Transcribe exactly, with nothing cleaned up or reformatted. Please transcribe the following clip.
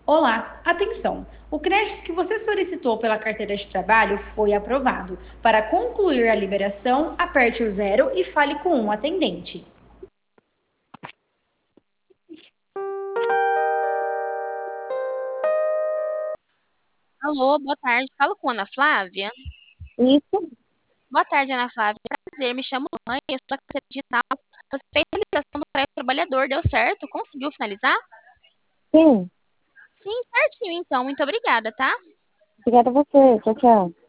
Olá, atenção! O crédito que você solicitou pela carteira de trabalho foi aprovado. Para concluir a liberação, aperte o zero e fale com um atendente. Alô, boa tarde. Falo com a Ana Flávia. Isso, Boa tarde, Ana Flávia. Prazer, me chamo Mãe, eu sou da carteira digital. Você fez a realização do crédito trabalhador, deu certo? Conseguiu finalizar? sim. Sim, certinho, então. Muito obrigada, tá? Obrigada a você. Tchau, tchau.